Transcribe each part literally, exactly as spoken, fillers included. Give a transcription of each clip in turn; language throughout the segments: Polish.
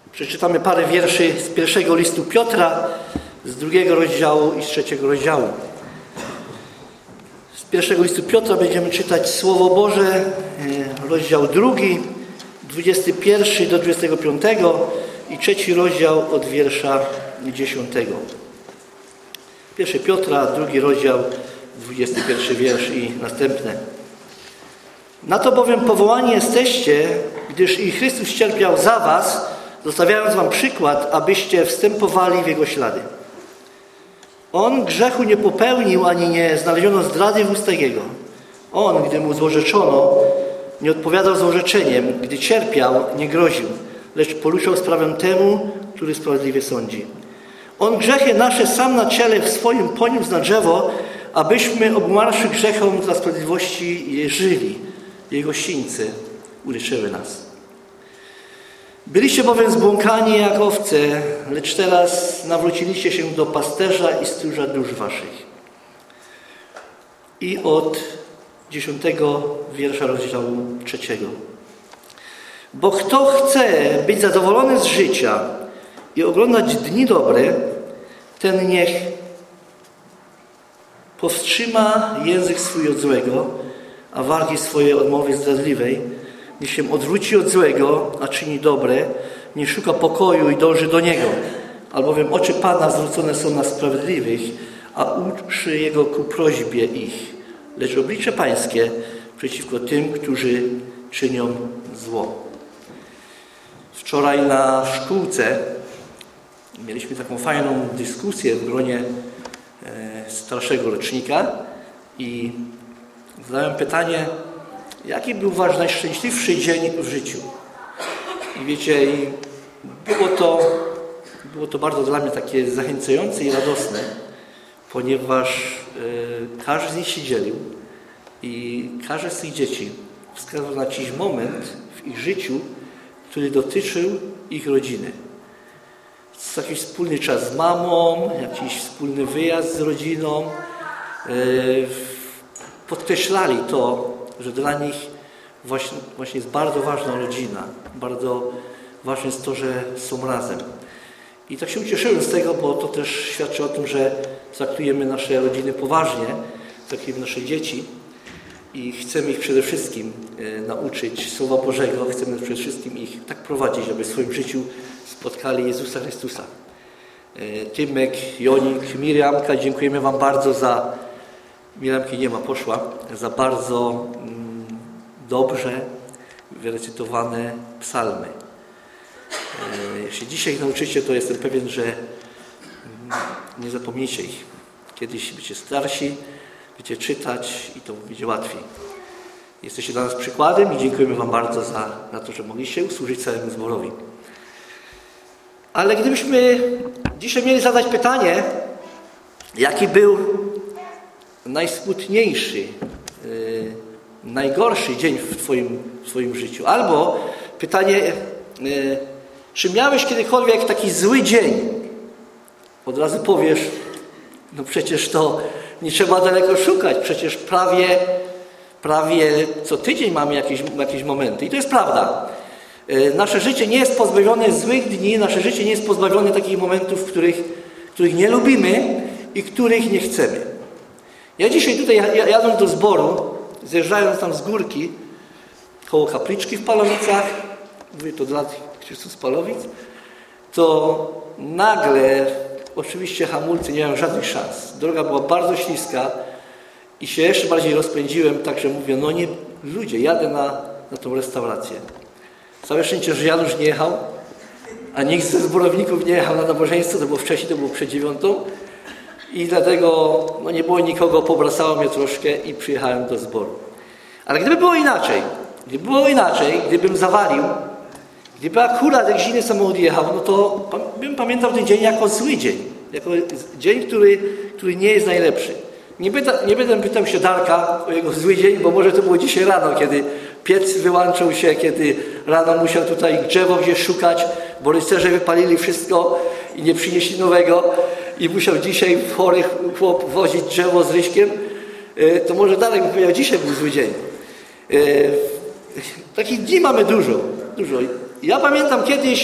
Przeczytamy parę wierszy z pierwszego listu Piotra, z drugiego rozdziału i z trzeciego rozdziału. Z pierwszego listu Piotra będziemy czytać Słowo Boże, rozdział drugi, dwudziesty pierwszy do dwudziestego piątego i trzeci rozdział od wiersza dziesiątego. Pierwszy Piotra, drugi rozdział, dwudziesty pierwszy wiersz i następne. Na to bowiem powołani jesteście, gdyż i Chrystus cierpiał za was, zostawiając wam przykład, abyście wstępowali w Jego ślady. On grzechu nie popełnił, ani nie znaleziono zdrady w ustach Jego. On, gdy mu złorzeczono, nie odpowiadał złorzeczeniem, gdy cierpiał, nie groził, lecz poruczał sprawę temu, który sprawiedliwie sądzi. On grzechy nasze sam na ciele w swoim poniósł na drzewo, abyśmy obmarszy grzechom dla sprawiedliwości je żyli. Jego sińce uleczyły nas. Byliście bowiem zbłąkani jak owce, lecz teraz nawróciliście się do pasterza i stróża dusz waszych. I od dziesiątego wiersza rozdziału trzeciego. Bo kto chce być zadowolony z życia i oglądać dni dobre, ten niech powstrzyma język swój od złego, a wargi swoje od mowy zdradliwej. Niech się odwróci od złego, a czyni dobre, niech szuka pokoju i dąży do niego. Albowiem oczy Pana zwrócone są na sprawiedliwych, a uszy Jego ku prośbie ich. Lecz oblicze Pańskie przeciwko tym, którzy czynią zło. Wczoraj na szkółce mieliśmy taką fajną dyskusję w gronie starszego rocznika i zadałem pytanie, jaki był wasz najszczęśliwszy dzień w życiu? I wiecie, i było to, było to bardzo dla mnie takie zachęcające i radosne, ponieważ y, każdy z nich się dzielił i każdy z tych dzieci wskazał na jakiś moment w ich życiu, który dotyczył ich rodziny. Jakiś wspólny czas z mamą, jakiś wspólny wyjazd z rodziną. Y, podkreślali to, że dla nich właśnie, właśnie jest bardzo ważna rodzina. Bardzo ważne jest to, że są razem. I tak się ucieszyłem z tego, bo to też świadczy o tym, że traktujemy nasze rodziny poważnie, traktujemy nasze dzieci i chcemy ich przede wszystkim e, nauczyć Słowa Bożego. Chcemy przede wszystkim ich tak prowadzić, aby w swoim życiu spotkali Jezusa Chrystusa. E, Tymek, Jonik, Miriamka, dziękujemy wam bardzo za... Miriamki nie ma, poszła, za bardzo mm, dobrze wyrecytowane psalmy. E, jeśli dzisiaj ich nauczycie, to jestem pewien, że mm, nie zapomnicie ich. Kiedyś będziecie starsi, będziecie czytać i to będzie łatwiej. Jesteście dla nas przykładem i dziękujemy wam bardzo za, za to, że mogliście usłużyć całemu zborowi. Ale gdybyśmy dzisiaj mieli zadać pytanie, jaki był najsmutniejszy, yy, najgorszy dzień w twoim, w twoim życiu. Albo pytanie, yy, czy miałeś kiedykolwiek taki zły dzień? Od razu powiesz, no przecież to nie trzeba daleko szukać, przecież prawie, prawie co tydzień mamy jakieś, jakieś momenty. I to jest prawda. Yy, nasze życie nie jest pozbawione złych dni, nasze życie nie jest pozbawione takich momentów, których, których nie lubimy i których nie chcemy. Ja dzisiaj tutaj jadąc do zboru, zjeżdżając tam z górki koło kapliczki w Palowicach, mówię to dla tych, którzy są z Palowic, to nagle, oczywiście hamulce nie miałem żadnych szans. Droga była bardzo śliska i się jeszcze bardziej rozpędziłem, także mówię, no nie, ludzie, jadę na, na tą restaurację. Całe szczęście, że Janusz nie jechał, a nikt ze zborowników nie jechał na nabożeństwo, to było wcześniej, to było przed dziewiątą. I dlatego no nie było nikogo, pobracało mnie troszkę i przyjechałem do zboru. Ale gdyby było inaczej, gdyby było inaczej, gdybym zawalił, gdyby akurat jak zimny samochód jechał, no to bym pamiętał ten dzień jako zły dzień. Jako dzień, który, który nie jest najlepszy. Nie będę, nie będę pytał się Darka o jego zły dzień, bo może to było dzisiaj rano, kiedy piec wyłączył się, kiedy rano musiał tutaj drzewo gdzieś szukać, bo rycerze wypalili wszystko i nie przynieśli nowego. I musiał dzisiaj chory chłop wozić drzewo z Ryśkiem, to może Darek by powiedział, dzisiaj był zły dzień. Takich dni mamy dużo, dużo. Ja pamiętam kiedyś,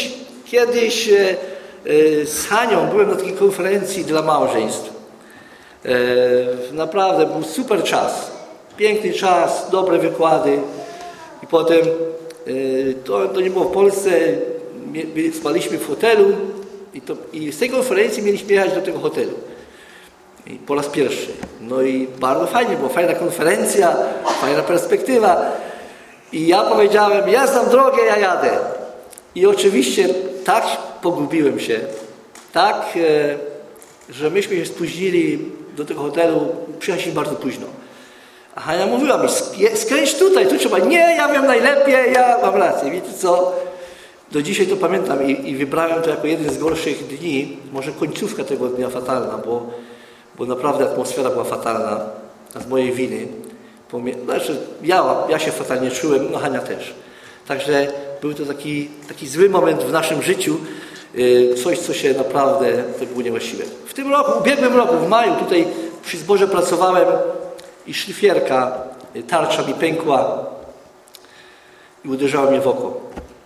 Kiedyś e, e, z Hanią byłem na takiej konferencji dla małżeństw. E, naprawdę był super czas. Piękny czas, dobre wykłady. I potem, e, to, to nie było w Polsce, spaliśmy w hotelu i, to, i z tej konferencji mieliśmy jechać do tego hotelu. I po raz pierwszy. No i bardzo fajnie, była fajna konferencja, fajna perspektywa. I ja powiedziałem, ja znam drogę, ja jadę. I oczywiście tak pogubiłem się, tak, e, że myśmy się spóźnili do tego hotelu, przyjechaliśmy bardzo późno. A Hania mówiła mi, skręć tutaj, tu trzeba. Nie, ja wiem najlepiej, ja mam rację. Wiecie co? Do dzisiaj to pamiętam i, i wybrałem to jako jeden z gorszych dni, może końcówka tego dnia fatalna, bo, bo naprawdę atmosfera była fatalna, a z mojej winy. Znaczy, ja, ja się fatalnie czułem, no Hania też. Także był to taki, taki zły moment w naszym życiu, coś, co się naprawdę to było niewłaściwe. W tym roku, w ubiegłym roku, w maju, tutaj przy zborze pracowałem i szlifierka, tarcza mi pękła i uderzała mnie w oko.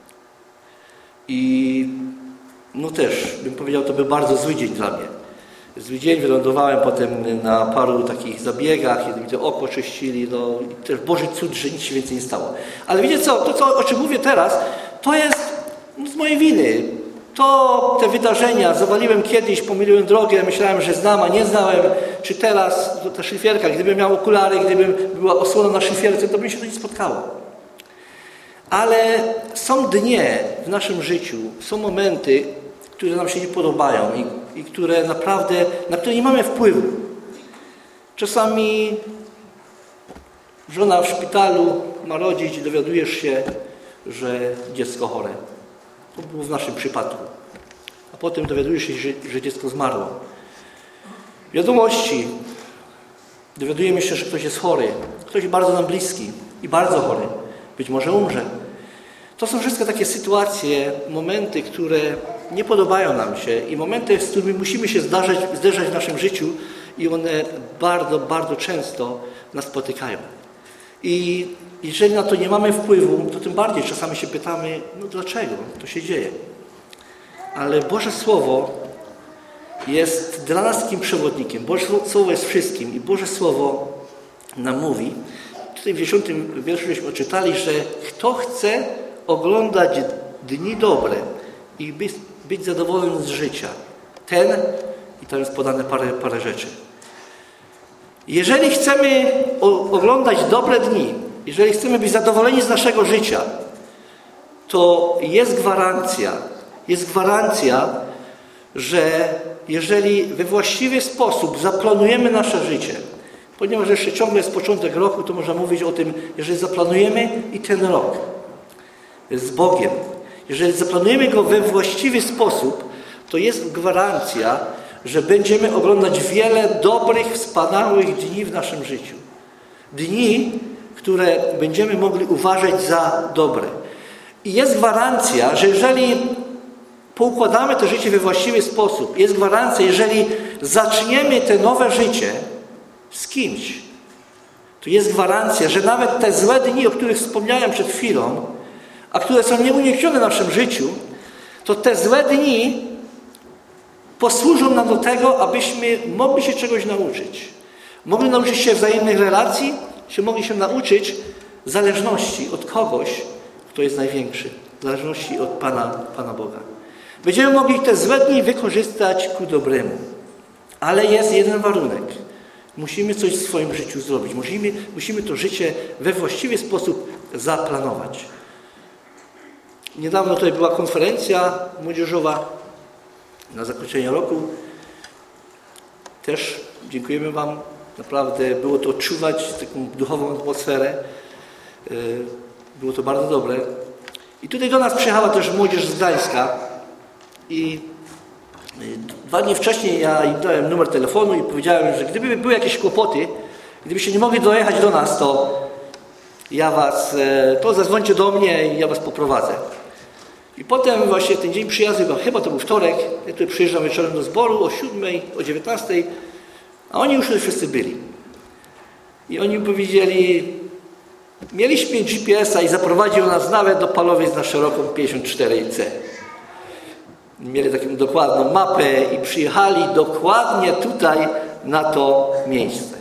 I no też, bym powiedział, to był bardzo zły dzień dla mnie. Zły dzień, wylądowałem potem na paru takich zabiegach, kiedy mi to oko czyścili, no i też Boży cud, że nic się więcej nie stało. Ale wiecie co, to co, o czym mówię teraz, to jest z mojej winy. To te wydarzenia, zawaliłem kiedyś, pomyliłem drogę, myślałem, że znam, a nie znałem. Czy teraz, to ta szlifierka, gdybym miał okulary, gdybym była osłona na szlifierce, to by się to nie spotkało. Ale są dnie w naszym życiu, są momenty, które nam się nie podobają i, i które naprawdę, na które nie mamy wpływu. Czasami żona w szpitalu ma rodzić i dowiadujesz się, że dziecko chore. To było w naszym przypadku. A potem dowiadujesz się, że, że dziecko zmarło. Wiadomości. Dowiadujemy się, że ktoś jest chory. Ktoś bardzo nam bliski i bardzo chory. Być może umrze. To są wszystkie takie sytuacje, momenty, które nie podobają nam się i momenty, z którymi musimy się zdarzać, zderzać w naszym życiu i one bardzo, bardzo często nas spotykają. I jeżeli na to nie mamy wpływu, to tym bardziej czasami się pytamy, no dlaczego to się dzieje? Ale Boże Słowo jest dla nas takim przewodnikiem. Boże Słowo jest wszystkim i Boże Słowo nam mówi, tutaj w dziesiątym wierszu żeśmy czytali, że kto chce oglądać dni dobre i być, być zadowolonym z życia, ten, i tam jest podane parę, parę rzeczy. Jeżeli chcemy oglądać dobre dni, jeżeli chcemy być zadowoleni z naszego życia, to jest gwarancja, jest gwarancja, że jeżeli we właściwy sposób zaplanujemy nasze życie, ponieważ jeszcze ciągle jest początek roku, to można mówić o tym, jeżeli zaplanujemy i ten rok z Bogiem, jeżeli zaplanujemy go we właściwy sposób, to jest gwarancja, że będziemy oglądać wiele dobrych, wspaniałych dni w naszym życiu. Dni, które będziemy mogli uważać za dobre. I jest gwarancja, że jeżeli poukładamy to życie we właściwy sposób, jest gwarancja, jeżeli zaczniemy te nowe życie z kimś, to jest gwarancja, że nawet te złe dni, o których wspomniałem przed chwilą, a które są nieuniknione w naszym życiu, to te złe dni posłużą nam do tego, abyśmy mogli się czegoś nauczyć. Mogli nauczyć się wzajemnych relacji, się mogli się nauczyć zależności od kogoś, kto jest największy. Zależności od Pana, Pana Boga. Będziemy mogli te złe dni wykorzystać ku dobremu. Ale jest jeden warunek. Musimy coś w swoim życiu zrobić. Musimy, musimy to życie we właściwy sposób zaplanować. Niedawno tutaj była konferencja młodzieżowa na zakończenie roku. Też dziękujemy Wam. Naprawdę było to odczuwać, taką duchową atmosferę. Było to bardzo dobre. I tutaj do nas przyjechała też młodzież z Gdańska. I dwa dni wcześniej ja im dałem numer telefonu i powiedziałem, że gdyby były jakieś kłopoty, gdybyście nie mogli dojechać do nas, to ja was, to zadzwońcie do mnie i ja was poprowadzę. I potem właśnie ten dzień przyjazdu, chyba to był wtorek, ja tutaj przyjeżdżam wieczorem do zboru o siódmej, o dziewiętnastej, a oni już tutaj wszyscy byli. I oni mi powiedzieli, mieliśmy G P S a i zaprowadził nas nawet do Palowiec na szeroką pięćdziesiąt cztery C. mieli taką dokładną mapę i przyjechali dokładnie tutaj na to miejsce.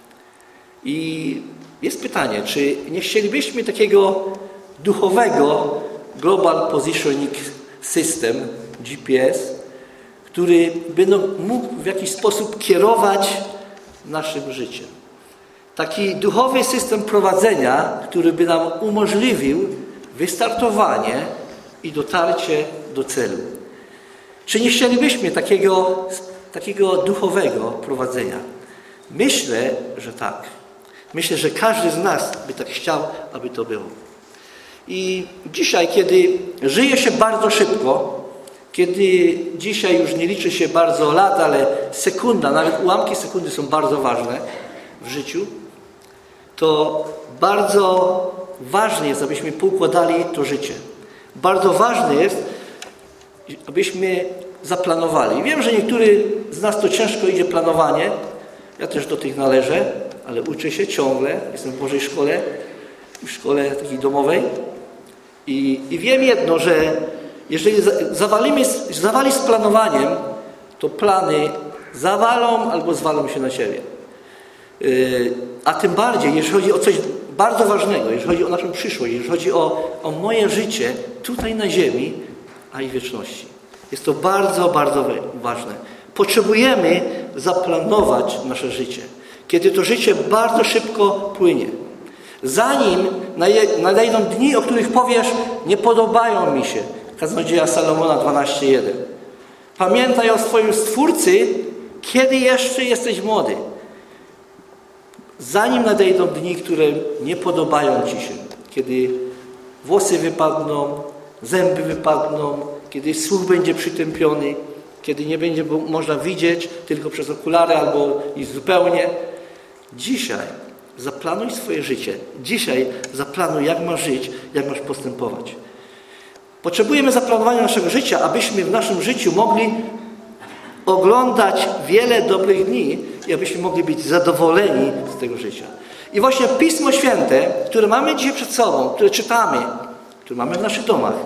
I jest pytanie, czy nie chcielibyśmy takiego duchowego Global Positioning System, G P S, który by mógł w jakiś sposób kierować naszym życiem. Taki duchowy system prowadzenia, który by nam umożliwił wystartowanie i dotarcie do celu. Czy nie chcielibyśmy takiego, takiego duchowego prowadzenia? Myślę, że tak. Myślę, że każdy z nas by tak chciał, aby to było. I dzisiaj, kiedy żyje się bardzo szybko, kiedy dzisiaj już nie liczy się bardzo lat, ale sekunda, nawet ułamki sekundy są bardzo ważne w życiu, to bardzo ważne jest, abyśmy poukładali to życie. Bardzo ważne jest, abyśmy zaplanowali. Wiem, że niektórzy z nas to ciężko idzie planowanie. Ja też do tych należę, ale uczę się ciągle. Jestem w Bożej Szkole, w szkole takiej domowej. I, i wiem jedno, że jeżeli zawalimy, zawali z planowaniem, to plany zawalą albo zwalą się na siebie. Yy, a tym bardziej, jeżeli chodzi o coś bardzo ważnego, jeżeli chodzi o naszą przyszłość, jeżeli chodzi o, o moje życie tutaj na ziemi, a i wieczności. Jest to bardzo, bardzo ważne. Potrzebujemy zaplanować nasze życie, kiedy to życie bardzo szybko płynie. Zanim nadejdą dni, o których powiesz, nie podobają mi się. Kaznodzieja Salomona dwanaście jeden. Pamiętaj o swoim Stwórcy, kiedy jeszcze jesteś młody. Zanim nadejdą dni, które nie podobają ci się, kiedy włosy wypadną, zęby wypadną, kiedy słuch będzie przytępiony, kiedy nie będzie można widzieć tylko przez okulary albo i zupełnie. Dzisiaj zaplanuj swoje życie. Dzisiaj zaplanuj, jak masz żyć, jak masz postępować. Potrzebujemy zaplanowania naszego życia, abyśmy w naszym życiu mogli oglądać wiele dobrych dni i abyśmy mogli być zadowoleni z tego życia. I właśnie Pismo Święte, które mamy dzisiaj przed sobą, które czytamy, które mamy w naszych domach,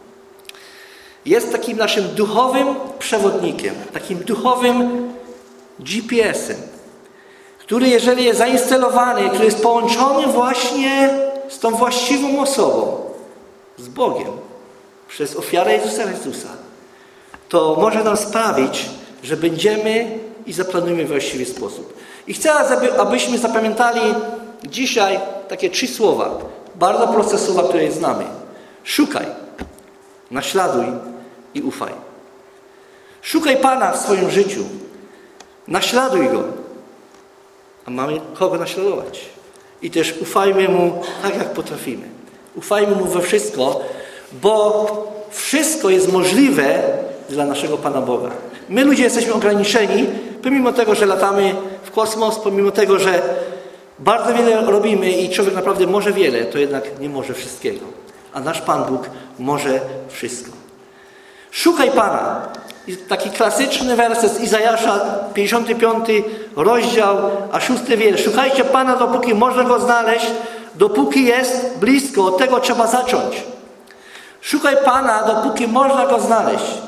jest takim naszym duchowym przewodnikiem, takim duchowym G P S-em, który jeżeli jest zainstalowany, który jest połączony właśnie z tą właściwą osobą, z Bogiem, przez ofiarę Jezusa Chrystusa, to może nam sprawić, że będziemy i zaplanujemy w właściwy sposób. I chcę, abyśmy zapamiętali dzisiaj takie trzy słowa, bardzo proste słowa, które znamy. Szukaj, naśladuj i ufaj. Szukaj Pana w swoim życiu. Naśladuj Go. A mamy kogo naśladować. I też ufajmy Mu tak, jak potrafimy. Ufajmy Mu we wszystko, bo wszystko jest możliwe dla naszego Pana Boga. My ludzie jesteśmy ograniczeni, pomimo tego, że latamy w kosmos, pomimo tego, że bardzo wiele robimy i człowiek naprawdę może wiele, to jednak nie może wszystkiego. A nasz Pan Bóg może wszystko. Szukaj Pana. I taki klasyczny werset z Izajasza, pięćdziesiąty piąty rozdział, a szósty wiersz. Szukajcie Pana, dopóki można Go znaleźć, dopóki jest blisko. Od tego trzeba zacząć. Szukaj Pana, dopóki można Go znaleźć.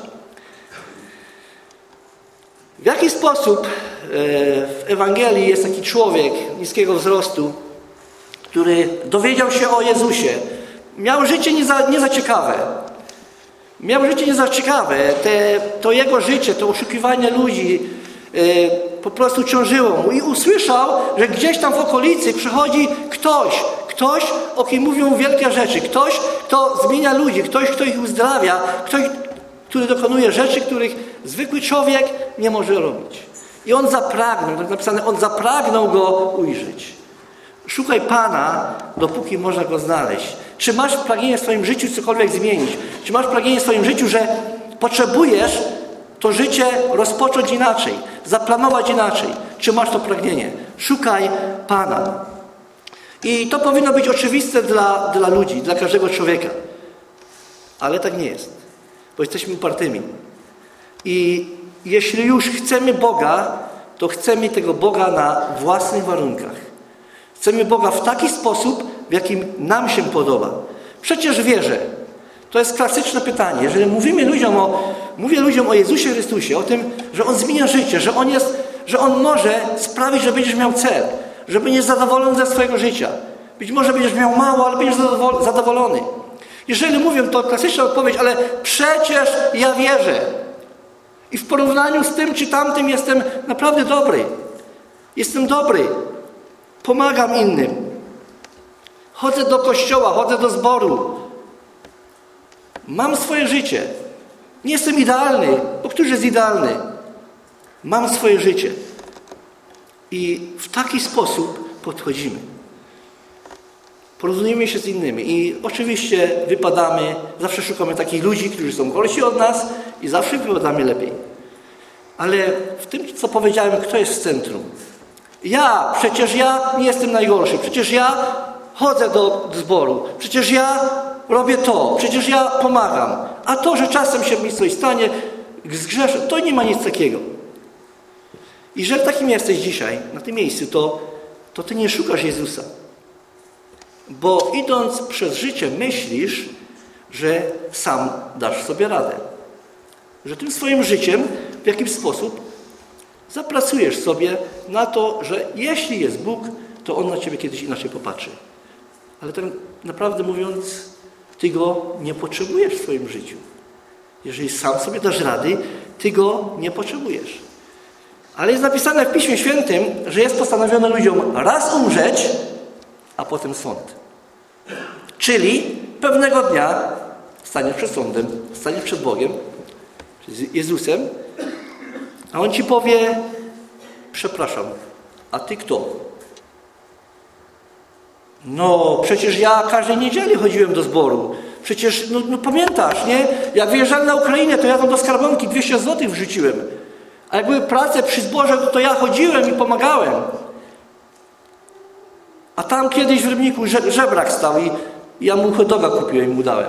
W jaki sposób w Ewangelii jest taki człowiek niskiego wzrostu, który dowiedział się o Jezusie. Miał życie nie za, nie za ciekawe. Miał życie nie za ciekawe. Te, to jego życie, to oszukiwanie ludzi yy, po prostu ciążyło mu. I usłyszał, że gdzieś tam w okolicy przychodzi ktoś, ktoś, o kim mówią wielkie rzeczy. Ktoś, kto zmienia ludzi, ktoś, kto ich uzdrawia, ktoś, który dokonuje rzeczy, których zwykły człowiek nie może robić. I on zapragnął, tak napisane, on zapragnął Go ujrzeć. Szukaj Pana, dopóki można Go znaleźć. Czy masz pragnienie w swoim życiu cokolwiek zmienić? Czy masz pragnienie w swoim życiu, że potrzebujesz to życie rozpocząć inaczej, zaplanować inaczej? Czy masz to pragnienie? Szukaj Pana. I to powinno być oczywiste dla, dla ludzi, dla każdego człowieka. Ale tak nie jest, bo jesteśmy upartymi. I jeśli już chcemy Boga, to chcemy tego Boga na własnych warunkach. Chcemy Boga w taki sposób, w jakim nam się podoba. Przecież wierzę. To jest klasyczne pytanie. Jeżeli mówimy ludziom o, mówię ludziom o Jezusie Chrystusie, o tym, że On zmienia życie, że On jest, że On może sprawić, że będziesz miał cel, że będziesz zadowolony ze swojego życia. Być może będziesz miał mało, ale będziesz zadowolony. Jeżeli mówię, to klasyczna odpowiedź, ale przecież ja wierzę. I w porównaniu z tym czy tamtym jestem naprawdę dobry. Jestem dobry. Pomagam innym. Chodzę do kościoła, chodzę do zboru. Mam swoje życie. Nie jestem idealny, bo któż jest idealny? Mam swoje życie. I w taki sposób podchodzimy. Porozumiemy się z innymi i oczywiście wypadamy, zawsze szukamy takich ludzi, którzy są gorsi od nas i zawsze wypadamy lepiej. Ale w tym, co powiedziałem, kto jest w centrum? Ja, przecież ja nie jestem najgorszy, przecież ja chodzę do zboru, przecież ja robię to, przecież ja pomagam. A to, że czasem się mi coś stanie, zgrzeszę, to nie ma nic takiego. I jeżeli takim jesteś dzisiaj, na tym miejscu, to, to ty nie szukasz Jezusa. Bo idąc przez życie myślisz, że sam dasz sobie radę. Że tym swoim życiem w jakiś sposób zapracujesz sobie na to, że jeśli jest Bóg, to On na ciebie kiedyś inaczej popatrzy. Ale tak naprawdę mówiąc, ty Go nie potrzebujesz w swoim życiu. Jeżeli sam sobie dasz rady, ty Go nie potrzebujesz. Ale jest napisane w Piśmie Świętym, że jest postanowione ludziom raz umrzeć, a potem sąd. Czyli pewnego dnia staniesz przed sądem, staniesz przed Bogiem, przed Jezusem, a On ci powie: przepraszam, a ty kto? No, przecież ja każdej niedzieli chodziłem do zboru. Przecież, no, no pamiętasz, nie? Jak wyjeżdżałem na Ukrainę, to ja tam do skarbonki dwieście złotych wrzuciłem. A jak były prace przy zborze, to ja chodziłem i pomagałem. A tam kiedyś w Rybniku żebrak stał i ja mu hot doga kupiłem i mu dałem.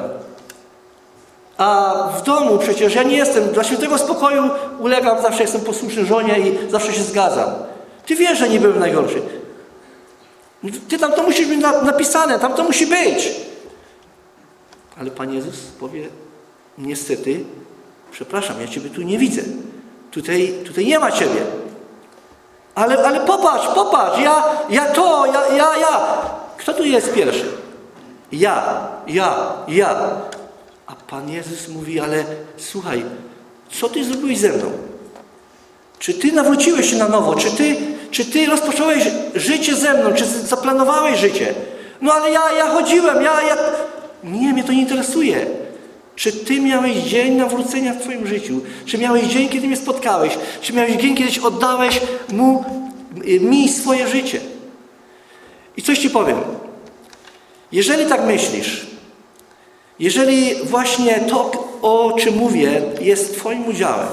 A w domu przecież ja nie jestem, dla świętego spokoju ulegam, zawsze jestem posłuszny żonie i zawsze się zgadzam. Ty wiesz, że nie byłem najgorszy. Ty tam to musisz mieć napisane, tam to musi być. Ale Pan Jezus powie: niestety, przepraszam, ja Ciebie tu nie widzę. Tutaj, tutaj nie ma Ciebie. Ale, ale popatrz, popatrz, ja, ja to, ja, ja, ja. Kto tu jest pierwszy? Ja, ja, ja. A Pan Jezus mówi: ale słuchaj, co Ty zrobiłeś ze mną? Czy Ty nawróciłeś się na nowo? Czy Ty, czy ty rozpocząłeś życie ze mną? Czy zaplanowałeś życie? No ale ja, ja chodziłem, ja, ja... Nie, mnie to nie interesuje. Czy Ty miałeś dzień nawrócenia w Twoim życiu? Czy miałeś dzień, kiedy mnie spotkałeś? Czy miałeś dzień, kiedyś oddałeś mu, mi swoje życie? I coś Ci powiem. Jeżeli tak myślisz, jeżeli właśnie to, o czym mówię, jest Twoim udziałem,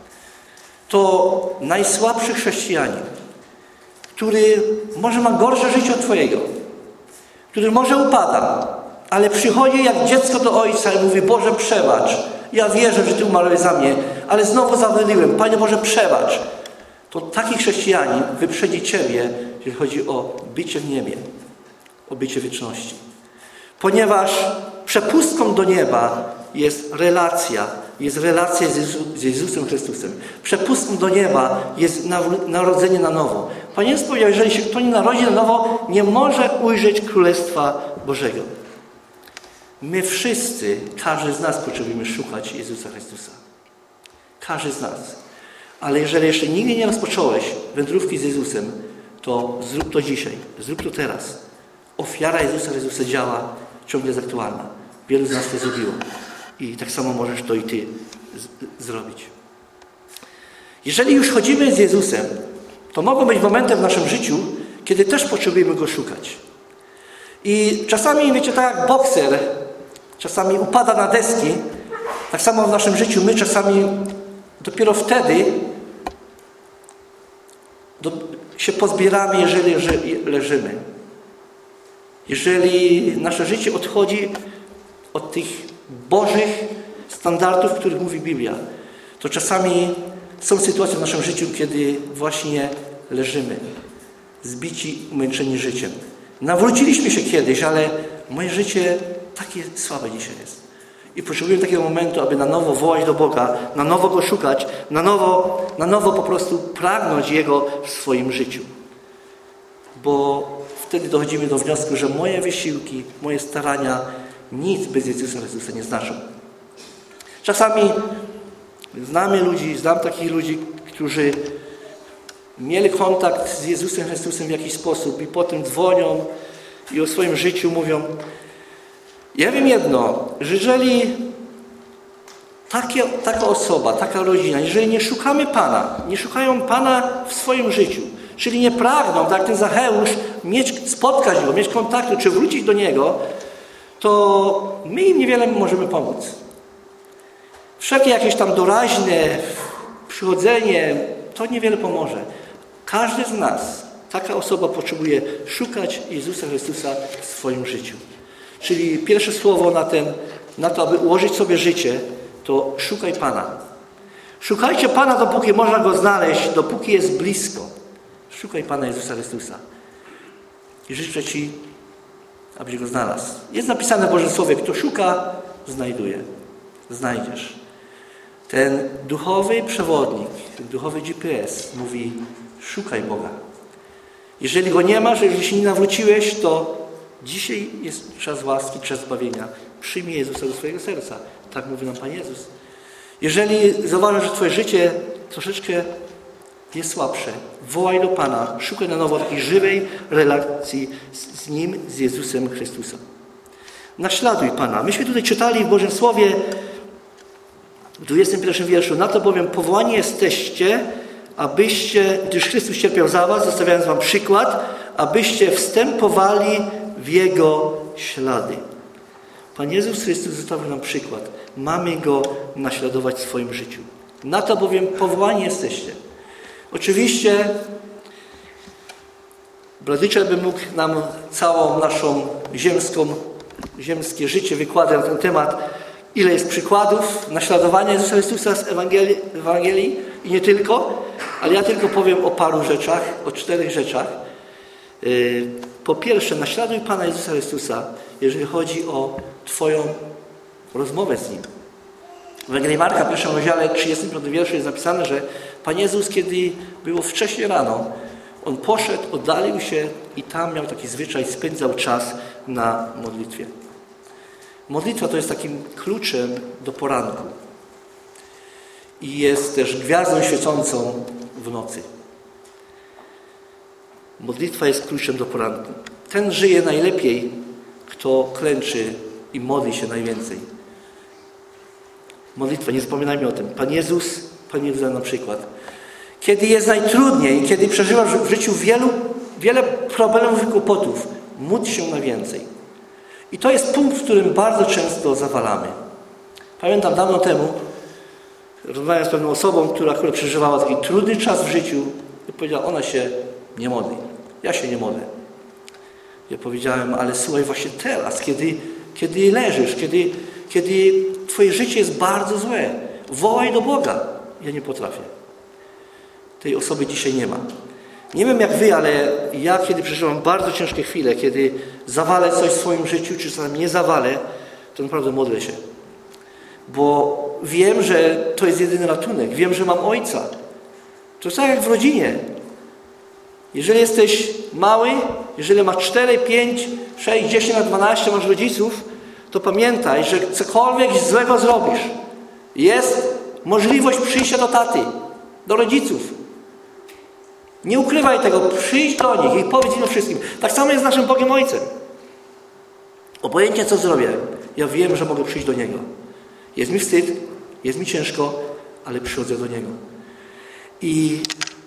to najsłabszy chrześcijanin, który może ma gorsze życie od Twojego, który może upada, ale przychodzi jak dziecko do Ojca i mówi: Boże, przebacz, ja wierzę, że Ty umarłeś za mnie, ale znowu zawaliłem, Panie Boże, przebacz. To taki chrześcijanin wyprzedzi Ciebie, jeżeli chodzi o bycie w niebie, o bycie wieczności. Ponieważ przepustką do nieba jest relacja, jest relacja z, Jezu, z Jezusem Chrystusem. Przepustką do nieba jest narodzenie na nowo. Pan Jezus powiedział: jeżeli się kto nie narodzi na nowo, nie może ujrzeć Królestwa Bożego. My wszyscy, każdy z nas potrzebujemy szukać Jezusa Chrystusa. Każdy z nas. Ale jeżeli jeszcze nigdy nie rozpocząłeś wędrówki z Jezusem, to zrób to dzisiaj. Zrób to teraz. Ofiara Jezusa Chrystusa działa, ciągle jest aktualna. Wielu z nas to zrobiło. I tak samo możesz to i Ty z- zrobić. Jeżeli już chodzimy z Jezusem, to mogą być momenty w naszym życiu, kiedy też potrzebujemy Go szukać. I czasami, wiecie, tak jak bokser czasami upada na deski, tak samo w naszym życiu my czasami dopiero wtedy do, się pozbieramy, jeżeli leżymy. Jeżeli nasze życie odchodzi od tych Bożych standardów, o których mówi Biblia, to czasami są sytuacje w naszym życiu, kiedy właśnie leżymy, zbici, umęczeni życiem. Nawróciliśmy się kiedyś, ale moje życie takie słabe dzisiaj jest. I potrzebujemy takiego momentu, aby na nowo wołać do Boga, na nowo Go szukać, na nowo, na nowo po prostu pragnąć Jego w swoim życiu. Bo wtedy dochodzimy do wniosku, że moje wysiłki, moje starania nic bez Jezusa Chrystusa nie znaczą. Czasami znamy ludzi, znam takich ludzi, którzy mieli kontakt z Jezusem Chrystusem w jakiś sposób i potem dzwonią i o swoim życiu mówią. Ja wiem jedno, że jeżeli takie, taka osoba, taka rodzina, jeżeli nie szukamy Pana, nie szukają Pana w swoim życiu, czyli nie pragną, tak jak ten Zacheusz, mieć, spotkać Go, mieć kontaktu, czy wrócić do Niego, to my im niewiele możemy pomóc. Wszelkie jakieś tam doraźne przychodzenie, to niewiele pomoże. Każdy z nas, taka osoba potrzebuje szukać Jezusa Chrystusa w swoim życiu. Czyli pierwsze słowo na, ten, na to, aby ułożyć sobie życie, to szukaj Pana. Szukajcie Pana, dopóki można Go znaleźć, dopóki jest blisko. Szukaj Pana Jezusa Chrystusa. I życzę Ci, abyś Go znalazł. Jest napisane w Bożym Słowie, kto szuka, znajduje. Znajdziesz. Ten duchowy przewodnik, ten duchowy G P S mówi, szukaj Boga. Jeżeli Go nie masz, jeżeli się nie nawróciłeś, to dzisiaj jest czas łaski, czas zbawienia. Przyjmij Jezusa do swojego serca. Tak mówi nam Pan Jezus. Jeżeli zauważysz, że Twoje życie troszeczkę jest słabsze, wołaj do Pana, szukaj na nowo takiej żywej relacji z, z Nim, z Jezusem Chrystusem. Naśladuj Pana. Myśmy tutaj czytali w Bożym Słowie w dwudziestym pierwszym wierszu. Na to bowiem powołani jesteście, abyście, gdyż Chrystus cierpiał za was, zostawiając wam przykład, abyście wstępowali w Jego ślady. Pan Jezus Chrystus zostawił nam przykład. Mamy Go naśladować w swoim życiu. Na to bowiem powołani jesteście. Oczywiście Bratyczek by mógł nam całą naszą ziemską, ziemskie życie wykładać na ten temat, ile jest przykładów naśladowania Jezusa Chrystusa z Ewangelii, Ewangelii i nie tylko, ale ja tylko powiem o paru rzeczach, o czterech rzeczach. Po pierwsze, naśladuj Pana Jezusa Chrystusa, jeżeli chodzi o Twoją rozmowę z Nim. W Ewangelii Marka, w pierwszym rozdziale, trzydziestym piątym wierszu jest napisane, że Pan Jezus, kiedy było wcześnie rano, On poszedł, oddalił się i tam miał taki zwyczaj, spędzał czas na modlitwie. Modlitwa to jest takim kluczem do poranku. I jest też gwiazdą świecącą w nocy. Modlitwa jest kluczem do poranku. Ten żyje najlepiej, kto klęczy i modli się najwięcej. Modlitwa, nie zapominajmy o tym. Pan Jezus, Pan Jezus na przykład. Kiedy jest najtrudniej, kiedy przeżywasz w życiu wielu, wiele problemów i kłopotów, módl się najwięcej. I to jest punkt, w którym bardzo często zawalamy. Pamiętam dawno temu, rozmawiałem z pewną osobą, która akurat przeżywała taki trudny czas w życiu i powiedziała, ona się nie modli. Ja się nie modlę. Ja powiedziałem, ale słuchaj, właśnie teraz, kiedy, kiedy leżysz, kiedy, kiedy Twoje życie jest bardzo złe, wołaj do Boga. Ja nie potrafię. Tej osoby dzisiaj nie ma. Nie wiem jak wy, ale ja kiedy przeżywam bardzo ciężkie chwile, kiedy zawalę coś w swoim życiu, czy czasami nie zawalę, to naprawdę modlę się. Bo wiem, że to jest jedyny ratunek. Wiem, że mam Ojca. To jest tak jak w rodzinie. Jeżeli jesteś mały, jeżeli masz cztery, pięć, sześć, dziesięć lat, dwanaście, masz rodziców, to pamiętaj, że cokolwiek złego zrobisz, jest możliwość przyjścia do taty, do rodziców. Nie ukrywaj tego, przyjdź do nich i powiedz im o wszystkim. Tak samo jest z naszym Bogiem Ojcem. Obojętnie co zrobię, ja wiem, że mogę przyjść do Niego. Jest mi wstyd, jest mi ciężko, ale przychodzę do Niego. I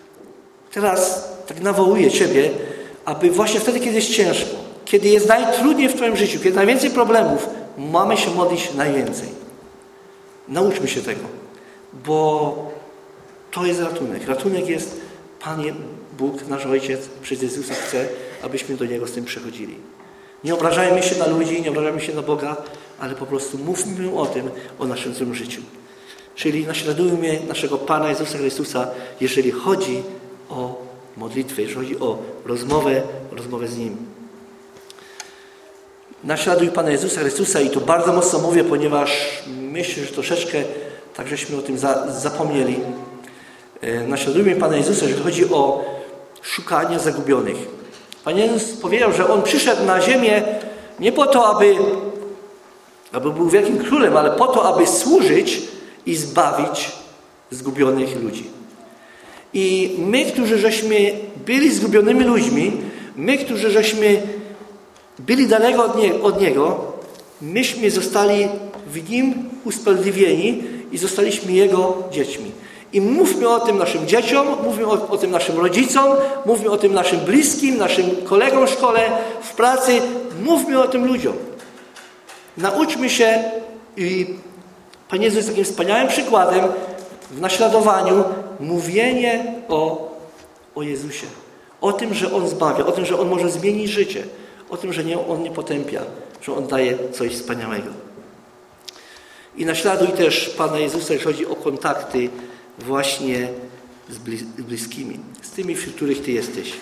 teraz tak nawołuję Ciebie, aby właśnie wtedy, kiedy jest ciężko, kiedy jest najtrudniej w Twoim życiu, kiedy najwięcej problemów, mamy się modlić najwięcej. Nauczmy się tego, bo to jest ratunek. Ratunek jest Panie Bóg, nasz Ojciec, przez Jezusa chce, abyśmy do Niego z tym przechodzili. Nie obrażajmy się na ludzi, nie obrażajmy się na Boga, ale po prostu mówmy o tym, o naszym złym życiu. Czyli naśladujmy naszego Pana Jezusa Chrystusa, jeżeli chodzi o modlitwę, jeżeli chodzi o rozmowę, rozmowę z Nim. naśladuj Pana Jezusa Chrystusa i to bardzo mocno mówię, ponieważ myślę, że troszeczkę tak żeśmy o tym za, zapomnieli. Naśladujmy Pana Jezusa, jeżeli chodzi o szukanie zagubionych. Pan Jezus powiedział, że On przyszedł na ziemię nie po to, aby, aby był wielkim królem, ale po to, aby służyć i zbawić zgubionych ludzi. I my, którzy żeśmy byli zgubionymi ludźmi, my, którzy żeśmy byli daleko od, nie, od Niego, myśmy zostali w Nim usprawiedliwieni i zostaliśmy Jego dziećmi. I mówmy o tym naszym dzieciom, mówmy o, o tym naszym rodzicom, mówmy o tym naszym bliskim, naszym kolegom w szkole, w pracy, mówmy o tym ludziom. Nauczmy się i Pan Jezus jest takim wspaniałym przykładem w naśladowaniu mówienie o, o Jezusie. O tym, że On zbawia, o tym, że On może zmienić życie, o tym, że nie, On nie potępia, że On daje coś wspaniałego. I naśladuj też Pana Jezusa, jeżeli chodzi o kontakty właśnie z bliskimi, z tymi, wśród których Ty jesteś.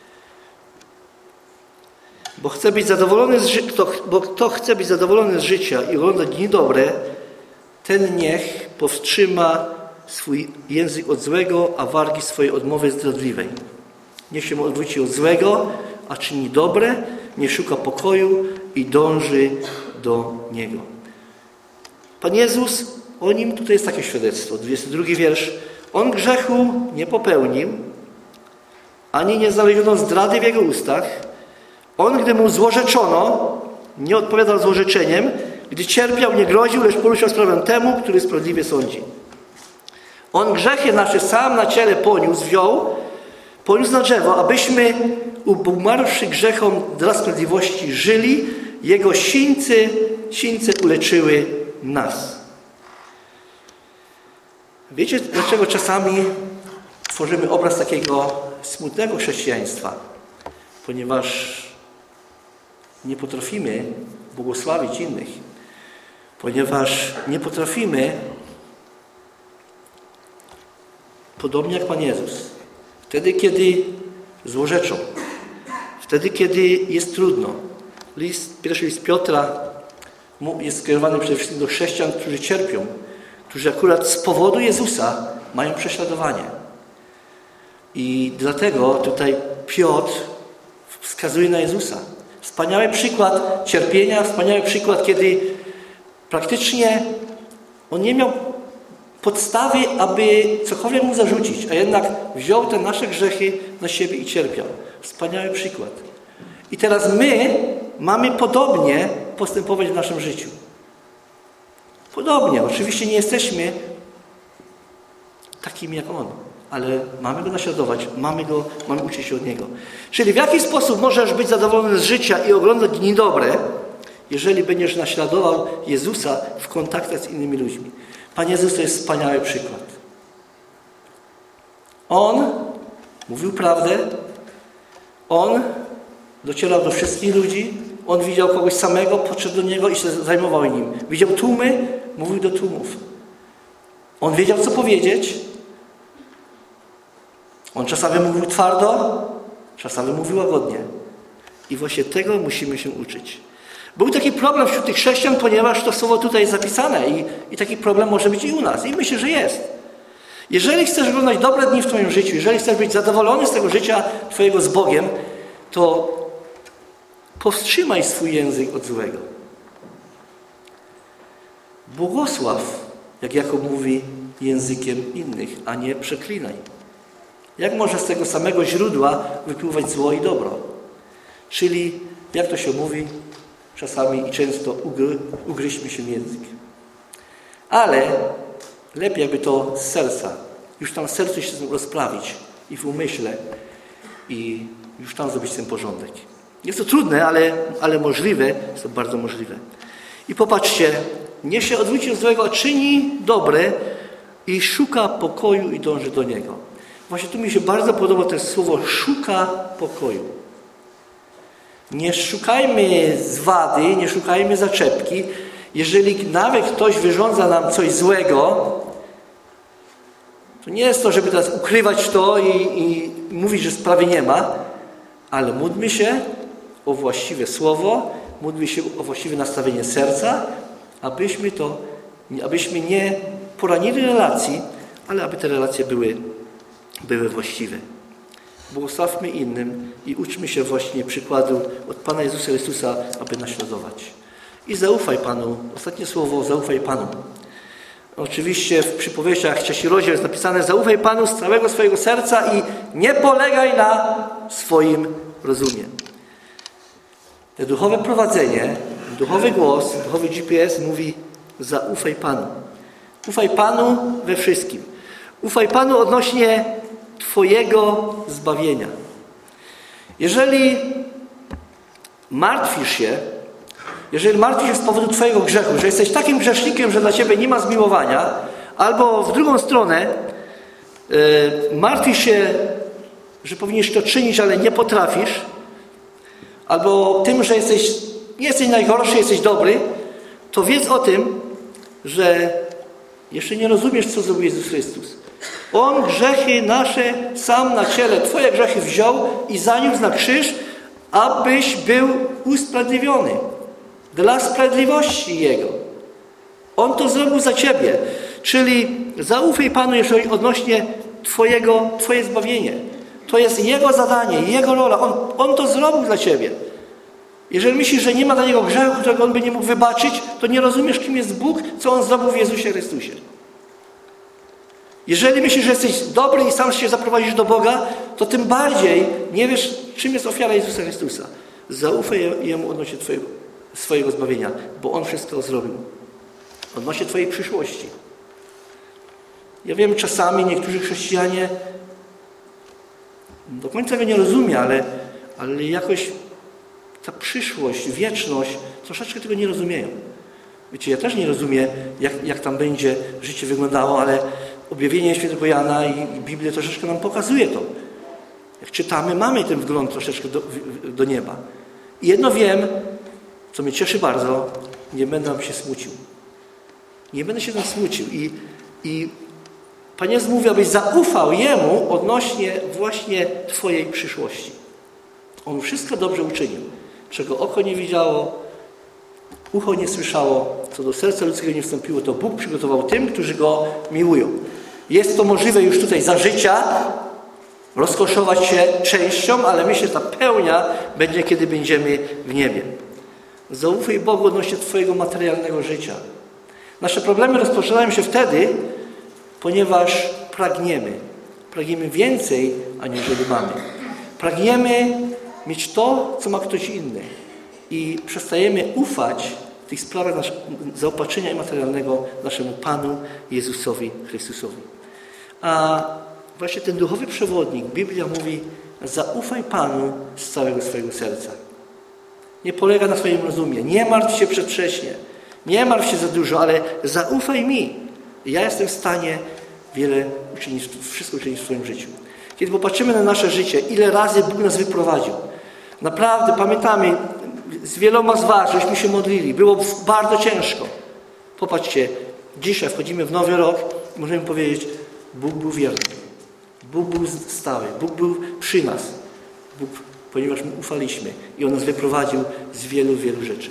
Bo chce być zadowolony z ży- kto, bo kto chce być zadowolony z życia i oglądać dni dobre, ten niech powstrzyma swój język od złego, a wargi swojej od mowy zdradliwej. Niech się odwróci od złego, a czyni dobre, nie szuka pokoju i dąży do Niego. Pan Jezus, o Nim tutaj jest takie świadectwo, dwudziesty drugi wiersz. On grzechu nie popełnił, ani nie znaleziono zdrady w Jego ustach. On, gdy mu złorzeczono, nie odpowiadał złorzeczeniem, gdy cierpiał, nie groził, lecz poruszał sprawę temu, który sprawiedliwie sądzi. On grzechy nasze sam na ciele poniósł, wziął, poniósł na drzewo, abyśmy umarłszy grzechom dla sprawiedliwości żyli, Jego sińcy, sińce uleczyły nas. Wiecie, dlaczego czasami tworzymy obraz takiego smutnego chrześcijaństwa? Ponieważ nie potrafimy błogosławić innych. Ponieważ nie potrafimy, podobnie jak Pan Jezus, wtedy, kiedy złorzeczą, wtedy, kiedy jest trudno. List, pierwszy list Piotra jest skierowany przede wszystkim do chrześcijan, którzy cierpią, którzy akurat z powodu Jezusa mają prześladowanie. I dlatego tutaj Piotr wskazuje na Jezusa. Wspaniały przykład cierpienia, wspaniały przykład, kiedy praktycznie on nie miał podstawy, aby cokolwiek mu zarzucić, a jednak wziął te nasze grzechy na siebie i cierpiał. Wspaniały przykład. I teraz my mamy podobnie postępować w naszym życiu. Podobnie. Oczywiście nie jesteśmy takimi jak On, ale mamy Go naśladować, mamy Go, mamy uczyć się od Niego. Czyli w jaki sposób możesz być zadowolony z życia i oglądać dni dobre, jeżeli będziesz naśladował Jezusa w kontaktach z innymi ludźmi. Pan Jezus to jest wspaniały przykład. On mówił prawdę, On docierał do wszystkich ludzi, On widział kogoś samego, podszedł do Niego i się zajmował nim. Widział tłumy, mówił do tłumów. On wiedział, co powiedzieć. On czasami mówił twardo, czasami mówił łagodnie. I właśnie tego musimy się uczyć. Był taki problem wśród tych chrześcijan, ponieważ to słowo tutaj jest zapisane i, i taki problem może być i u nas. I myślę, że jest. Jeżeli chcesz oglądać dobre dni w Twoim życiu, jeżeli chcesz być zadowolony z tego życia Twojego z Bogiem, to powstrzymaj swój język od złego. Błogosław, jak Jakub mówi, językiem innych, a nie przeklinaj. Jak może z tego samego źródła wypływać zło i dobro? Czyli, jak to się mówi, czasami i często ugry, ugryźmy się w język. Ale lepiej jakby to z serca, już tam w sercu się rozprawić i w umyśle i już tam zrobić ten porządek. Jest to trudne, ale, ale możliwe, jest to bardzo możliwe. I popatrzcie, niech się odwróci od złego, czyni dobre i szuka pokoju i dąży do niego. Właśnie tu mi się bardzo podoba to słowo szuka pokoju. Nie szukajmy zwady, nie szukajmy zaczepki. Jeżeli nawet ktoś wyrządza nam coś złego, to nie jest to, żeby teraz ukrywać to i, i mówić, że sprawy nie ma, ale módlmy się o właściwe słowo, módlmy się o właściwe nastawienie serca, abyśmy to, abyśmy nie poranili relacji, ale aby te relacje były, były właściwe. Błogosławmy innym i uczmy się właśnie przykładu od Pana Jezusa Chrystusa, aby naśladować. I zaufaj Panu. Ostatnie słowo, zaufaj Panu. Oczywiście w przypowieściach trzeci rozdział jest napisane: zaufaj Panu z całego swojego serca i nie polegaj na swoim rozumie. To duchowe prowadzenie, duchowy głos, duchowy G P S mówi: zaufaj Panu. Ufaj Panu we wszystkim. Ufaj Panu odnośnie Twojego zbawienia. Jeżeli martwisz się, jeżeli martwisz się z powodu Twojego grzechu, że jesteś takim grzesznikiem, że dla Ciebie nie ma zmiłowania, albo w drugą stronę yy, martwisz się, że powinieneś to czynić, ale nie potrafisz, albo tym, że jesteś, nie jesteś najgorszy, jesteś dobry, to wiedz o tym, że jeszcze nie rozumiesz, co zrobił Jezus Chrystus. On grzechy nasze sam na ciele, Twoje grzechy wziął i zaniósł na krzyż, abyś był usprawiedliwiony. Dla sprawiedliwości Jego. On to zrobił za Ciebie. Czyli zaufaj Panu jeszcze odnośnie Twojego, Twoje zbawienie. To jest Jego zadanie, Jego rola. On, on to zrobił dla Ciebie. Jeżeli myślisz, że nie ma dla Niego grzechu, którego On by nie mógł wybaczyć, to nie rozumiesz, kim jest Bóg, co On zrobił w Jezusie Chrystusie. Jeżeli myślisz, że jesteś dobry i sam się zaprowadzisz do Boga, to tym bardziej nie wiesz, czym jest ofiara Jezusa Chrystusa. Zaufaj Jemu odnośnie Twojego, swojego zbawienia, bo On wszystko zrobił. Odnośnie Twojej przyszłości. Ja wiem, czasami niektórzy chrześcijanie do końca tego nie rozumie, ale, ale jakoś ta przyszłość, wieczność, troszeczkę tego nie rozumieją. Wiecie, ja też nie rozumiem, jak, jak tam będzie życie wyglądało, ale objawienie świętego Jana i, i Biblia troszeczkę nam pokazuje to. Jak czytamy, mamy ten wgląd troszeczkę do, do nieba. I jedno wiem, co mnie cieszy bardzo, nie będę się smucił. Nie będę się tam smucił. I, i Pan Jezus mówi, abyś zaufał Jemu odnośnie właśnie Twojej przyszłości. On wszystko dobrze uczynił. Czego oko nie widziało, ucho nie słyszało, co do serca ludzkiego nie wstąpiło, to Bóg przygotował tym, którzy Go miłują. Jest to możliwe już tutaj za życia, rozkoszować się częścią, ale myślę, że ta pełnia będzie, kiedy będziemy w niebie. Zaufaj Bogu odnośnie Twojego materialnego życia. Nasze problemy rozpoczynają się wtedy, ponieważ pragniemy. Pragniemy więcej, aniżeli mamy. Pragniemy mieć to, co ma ktoś inny. I przestajemy ufać w tych sprawach nasz, zaopatrzenia materialnego naszemu Panu Jezusowi Chrystusowi. A właśnie ten duchowy przewodnik, Biblia mówi: zaufaj Panu z całego swojego serca. Nie polega na swoim rozumie. Nie martw się przedwcześnie. Nie martw się za dużo, ale zaufaj mi. Ja jestem w stanie wiele uczynić, wszystko uczynić w swoim życiu. Kiedy popatrzymy na nasze życie, ile razy Bóg nas wyprowadził. Naprawdę pamiętamy, z wieloma z was, żeśmy się modlili. Było bardzo ciężko. Popatrzcie, dzisiaj wchodzimy w nowy rok i możemy powiedzieć: Bóg był wierny. Bóg był stały. Bóg był przy nas. Bóg, ponieważ my ufaliśmy i On nas wyprowadził z wielu, wielu rzeczy.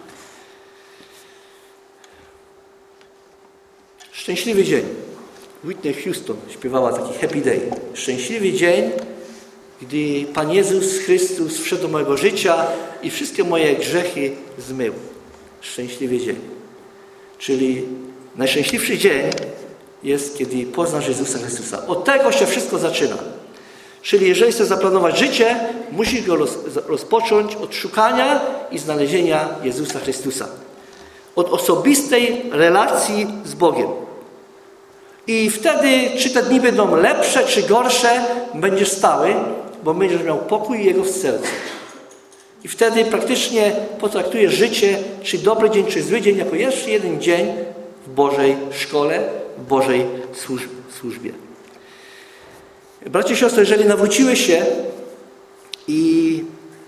Szczęśliwy dzień. Whitney Houston śpiewała taki Happy Day. Szczęśliwy dzień, gdy Pan Jezus Chrystus wszedł do mojego życia i wszystkie moje grzechy zmył. Szczęśliwy dzień. Czyli najszczęśliwszy dzień jest, kiedy poznasz Jezusa Chrystusa. Od tego się wszystko zaczyna. Czyli jeżeli chcesz zaplanować życie, musisz go roz, rozpocząć od szukania i znalezienia Jezusa Chrystusa. Od osobistej relacji z Bogiem. I wtedy, czy te dni będą lepsze, czy gorsze, będziesz stały, bo będziesz miał pokój Jego w sercu. I wtedy praktycznie potraktujesz życie, czy dobry dzień, czy zły dzień, jako jeszcze jeden dzień w Bożej szkole, w Bożej służbie. Bracia i siostry, jeżeli nawróciłeś się i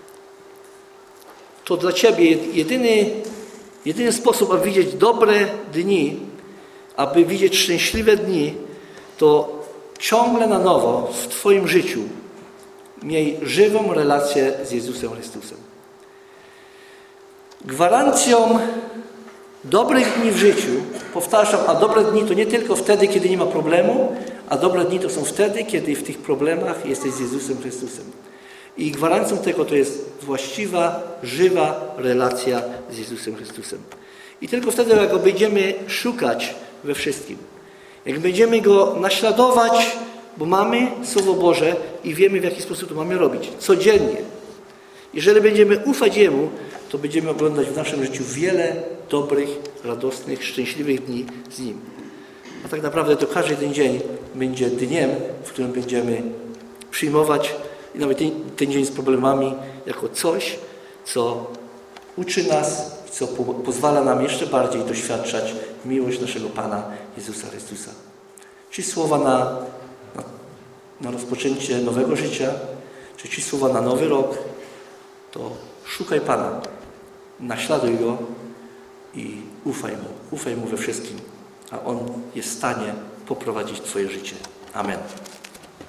to dla Ciebie jedyny, jedyny sposób, aby widzieć dobre dni, aby widzieć szczęśliwe dni, to ciągle na nowo w Twoim życiu miej żywą relację z Jezusem Chrystusem. Gwarancją dobrych dni w życiu, powtarzam, a dobre dni to nie tylko wtedy, kiedy nie ma problemu, a dobre dni to są wtedy, kiedy w tych problemach jesteś z Jezusem Chrystusem. I gwarancją tego to jest właściwa, żywa relacja z Jezusem Chrystusem. I tylko wtedy, jak Go będziemy szukać we wszystkim, jak będziemy Go naśladować, bo mamy Słowo Boże i wiemy, w jaki sposób to mamy robić. Codziennie. Jeżeli będziemy ufać Jemu, to będziemy oglądać w naszym życiu wiele dobrych, radosnych, szczęśliwych dni z Nim. A tak naprawdę to każdy ten dzień będzie dniem, w którym będziemy przyjmować i nawet ten, ten dzień z problemami jako coś, co uczy nas i co po, pozwala nam jeszcze bardziej doświadczać miłość naszego Pana Jezusa Chrystusa. Czy słowa na, na, na rozpoczęcie nowego życia, czy ci słowa na nowy rok, to szukaj Pana, naśladuj Go i ufaj Mu. Ufaj Mu we wszystkim, a On jest w stanie poprowadzić Twoje życie. Amen.